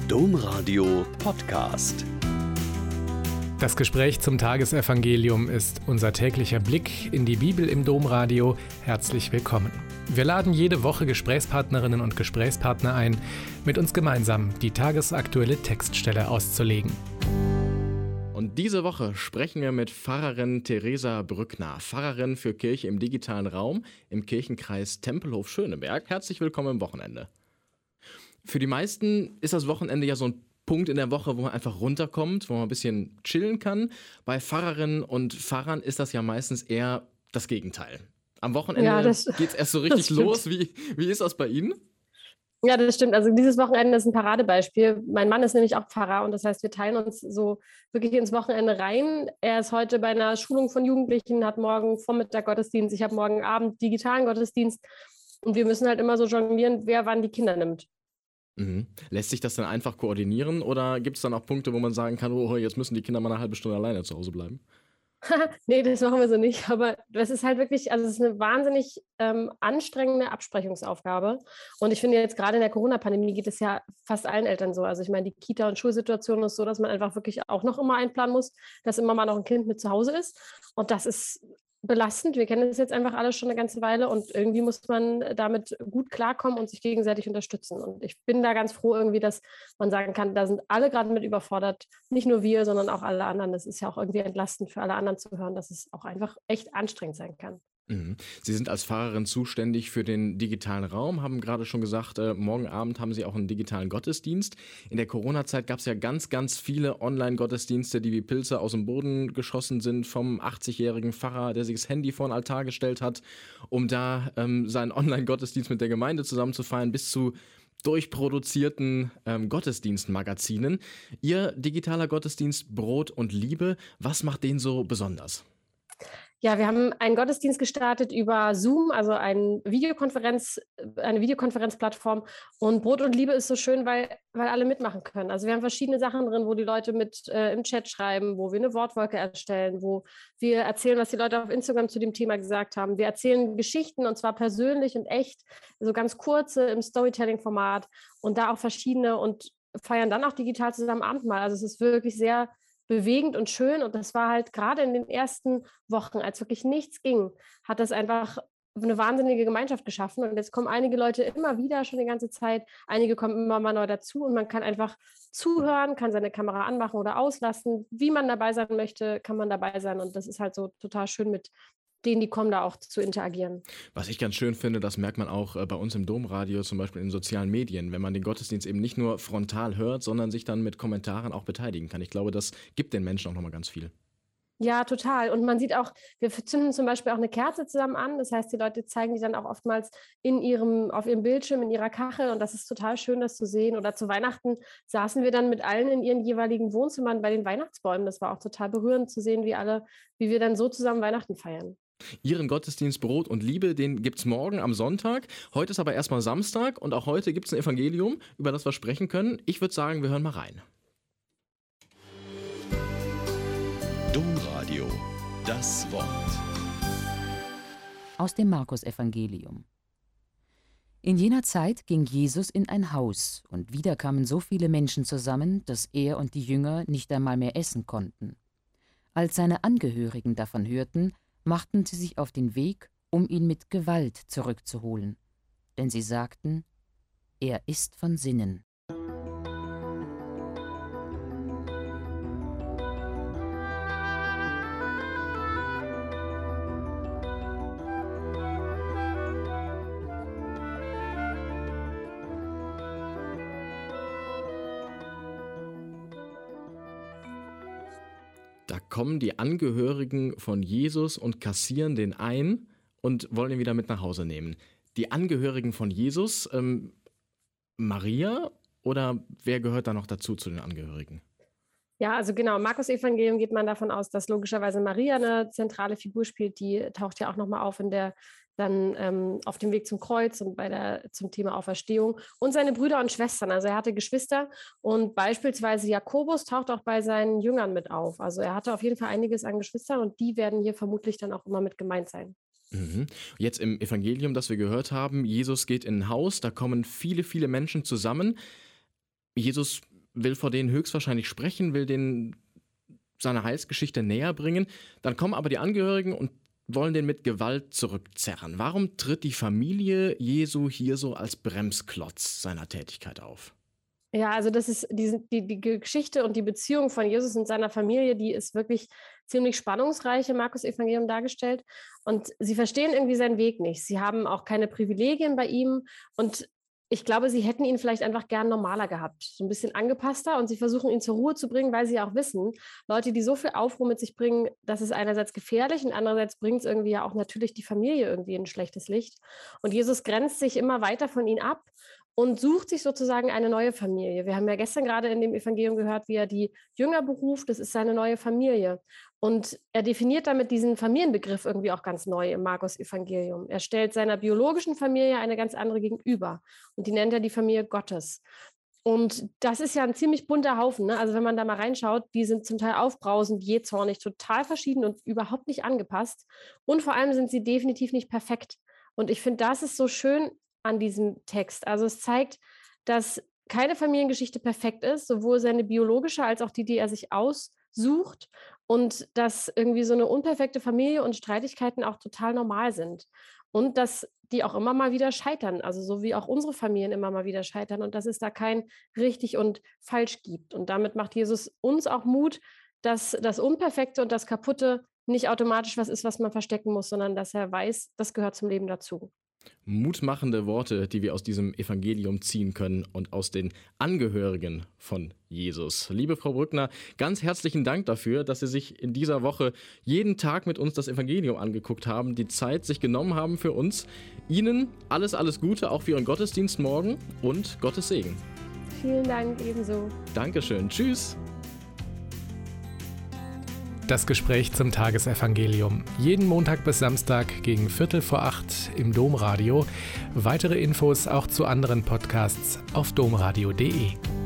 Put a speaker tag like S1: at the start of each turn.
S1: Domradio Podcast.
S2: Das Gespräch zum Tagesevangelium ist unser täglicher Blick in die Bibel im Domradio. Herzlich willkommen. Wir laden jede Woche Gesprächspartnerinnen und Gesprächspartner ein, mit uns gemeinsam die tagesaktuelle Textstelle auszulegen.
S3: Und diese Woche sprechen wir mit Pfarrerin Theresa Brückner, Pfarrerin für Kirche im digitalen Raum im Kirchenkreis Tempelhof-Schöneberg. Herzlich willkommen im Wochenende. Für die meisten ist das Wochenende ja so ein Punkt in der Woche, wo man einfach runterkommt, wo man ein bisschen chillen kann. Bei Pfarrerinnen und Pfarrern ist das ja meistens eher das Gegenteil. Am Wochenende geht es erst so richtig los. Wie ist das bei Ihnen?
S4: Ja, das stimmt. Also dieses Wochenende ist ein Paradebeispiel. Mein Mann ist nämlich auch Pfarrer und das heißt, wir teilen uns so wirklich ins Wochenende rein. Er ist heute bei einer Schulung von Jugendlichen, hat morgen Vormittag Gottesdienst, ich habe morgen Abend digitalen Gottesdienst und wir müssen halt immer so jonglieren, wer wann die Kinder nimmt.
S3: Mhm. Lässt sich das dann einfach koordinieren oder gibt es dann auch Punkte, wo man sagen kann, oh, jetzt müssen die Kinder mal eine halbe Stunde alleine zu Hause bleiben?
S4: Nee, das machen wir so nicht. Aber das ist halt wirklich, also es ist eine wahnsinnig anstrengende Absprechungsaufgabe. Und ich finde jetzt gerade in der Corona-Pandemie geht es ja fast allen Eltern so. Also ich meine, die Kita- und Schulsituation ist so, dass man einfach wirklich auch noch immer einplanen muss, dass immer mal noch ein Kind mit zu Hause ist. Und das ist belastend. Wir kennen das jetzt einfach alle schon eine ganze Weile und irgendwie muss man damit gut klarkommen und sich gegenseitig unterstützen. Und ich bin da ganz froh irgendwie, dass man sagen kann, da sind alle gerade mit überfordert. Nicht nur wir, sondern auch alle anderen. Das ist ja auch irgendwie entlastend für alle anderen zu hören, dass es auch einfach echt anstrengend sein kann.
S3: Mhm. Sie sind als Pfarrerin zuständig für den digitalen Raum, haben gerade schon gesagt, morgen Abend haben Sie auch einen digitalen Gottesdienst. In der Corona-Zeit gab es ja ganz, ganz viele Online-Gottesdienste, die wie Pilze aus dem Boden geschossen sind, vom 80-jährigen Pfarrer, der sich das Handy vor den Altar gestellt hat, um da seinen Online-Gottesdienst mit der Gemeinde zusammen zu feiern, bis zu durchproduzierten Gottesdienstmagazinen. Ihr digitaler Gottesdienst Brot und Liebe, was macht den so besonders?
S4: Ja, wir haben einen Gottesdienst gestartet über Zoom, also eine Videokonferenzplattform. Und Brot und Liebe ist so schön, weil alle mitmachen können. Also wir haben verschiedene Sachen drin, wo die Leute mit im Chat schreiben, wo wir eine Wortwolke erstellen, wo wir erzählen, was die Leute auf Instagram zu dem Thema gesagt haben. Wir erzählen Geschichten und zwar persönlich und echt, so ganz kurze im Storytelling-Format und da auch verschiedene und feiern dann auch digital zusammen Abendmahl. Also es ist wirklich sehr bewegend und schön und das war halt gerade in den ersten Wochen, als wirklich nichts ging, hat das einfach eine wahnsinnige Gemeinschaft geschaffen und jetzt kommen einige Leute immer wieder schon die ganze Zeit, einige kommen immer mal neu dazu und man kann einfach zuhören, kann seine Kamera anmachen oder auslassen, wie man dabei sein möchte, kann man dabei sein und das ist halt so total schön mit denen, die kommen, da auch zu interagieren.
S3: Was ich ganz schön finde, das merkt man auch bei uns im Domradio, zum Beispiel in sozialen Medien, wenn man den Gottesdienst eben nicht nur frontal hört, sondern sich dann mit Kommentaren auch beteiligen kann. Ich glaube, das gibt den Menschen auch nochmal ganz viel.
S4: Ja, total. Und man sieht auch, wir zünden zum Beispiel auch eine Kerze zusammen an. Das heißt, die Leute zeigen die dann auch oftmals auf ihrem Bildschirm, in ihrer Kachel. Und das ist total schön, das zu sehen. Oder zu Weihnachten saßen wir dann mit allen in ihren jeweiligen Wohnzimmern bei den Weihnachtsbäumen. Das war auch total berührend zu sehen, wie wir dann so zusammen Weihnachten feiern.
S3: Ihren Gottesdienst Brot und Liebe, den gibt's morgen am Sonntag. Heute ist aber erstmal Samstag und auch heute gibt's ein Evangelium, über das wir sprechen können. Ich würde sagen, wir hören mal rein.
S1: Domradio, das Wort.
S5: Aus dem Markus-Evangelium. In jener Zeit ging Jesus in ein Haus, und wieder kamen so viele Menschen zusammen, dass er und die Jünger nicht einmal mehr essen konnten. Als seine Angehörigen davon hörten, machten sie sich auf den Weg, um ihn mit Gewalt zurückzuholen. Denn sie sagten, er ist von Sinnen.
S3: Da kommen die Angehörigen von Jesus und kassieren den ein und wollen ihn wieder mit nach Hause nehmen. Die Angehörigen von Jesus, Maria oder wer gehört da noch dazu zu den Angehörigen?
S4: Ja, also genau, im Markus-Evangelium geht man davon aus, dass logischerweise Maria eine zentrale Figur spielt. Die taucht ja auch nochmal auf auf dem Weg zum Kreuz und zum Thema Auferstehung. Und seine Brüder und Schwestern. Also er hatte Geschwister und beispielsweise Jakobus taucht auch bei seinen Jüngern mit auf. Also er hatte auf jeden Fall einiges an Geschwistern und die werden hier vermutlich dann auch immer mit gemeint sein.
S3: Mhm. Jetzt im Evangelium, das wir gehört haben, Jesus geht in ein Haus, da kommen viele, viele Menschen zusammen. Jesus will vor denen höchstwahrscheinlich sprechen, will denen seine Heilsgeschichte näher bringen. Dann kommen aber die Angehörigen und wollen den mit Gewalt zurückzerren. Warum tritt die Familie Jesu hier so als Bremsklotz seiner Tätigkeit auf?
S4: Ja, also das ist die Geschichte und die Beziehung von Jesus und seiner Familie, die ist wirklich ziemlich spannungsreich im Markus-Evangelium dargestellt. Und sie verstehen irgendwie seinen Weg nicht. Sie haben auch keine Privilegien bei ihm. Und ich glaube, sie hätten ihn vielleicht einfach gern normaler gehabt, so ein bisschen angepasster. Und sie versuchen, ihn zur Ruhe zu bringen, weil sie ja auch wissen, Leute, die so viel Aufruhr mit sich bringen, das ist einerseits gefährlich und andererseits bringt es irgendwie ja auch natürlich die Familie irgendwie in ein schlechtes Licht. Und Jesus grenzt sich immer weiter von ihnen ab und sucht sich sozusagen eine neue Familie. Wir haben ja gestern gerade in dem Evangelium gehört, wie er die Jünger beruft, das ist seine neue Familie. Und er definiert damit diesen Familienbegriff irgendwie auch ganz neu im Markus-Evangelium. Er stellt seiner biologischen Familie eine ganz andere gegenüber und die nennt er die Familie Gottes. Und das ist ja ein ziemlich bunter Haufen, ne? Also wenn man da mal reinschaut, die sind zum Teil aufbrausend, jähzornig, total verschieden und überhaupt nicht angepasst. Und vor allem sind sie definitiv nicht perfekt. Und ich finde, das ist so schön an diesem Text. Also es zeigt, dass keine Familiengeschichte perfekt ist, sowohl seine biologische als auch die er sich aussucht, und dass irgendwie so eine unperfekte Familie und Streitigkeiten auch total normal sind und dass die auch immer mal wieder scheitern, also so wie auch unsere Familien immer mal wieder scheitern und dass es da kein richtig und falsch gibt. Und damit macht Jesus uns auch Mut, dass das Unperfekte und das Kaputte nicht automatisch was ist, was man verstecken muss, sondern dass er weiß, das gehört zum Leben dazu.
S3: Mutmachende Worte, die wir aus diesem Evangelium ziehen können und aus den Angehörigen von Jesus. Liebe Frau Brückner, ganz herzlichen Dank dafür, dass Sie sich in dieser Woche jeden Tag mit uns das Evangelium angeguckt haben, die Zeit sich genommen haben für uns. Ihnen alles Gute, auch für Ihren Gottesdienst morgen und Gottes Segen.
S4: Vielen Dank, ebenso.
S3: Dankeschön. Tschüss.
S2: Das Gespräch zum Tagesevangelium. Jeden Montag bis Samstag gegen 7:45 im Domradio. Weitere Infos auch zu anderen Podcasts auf domradio.de.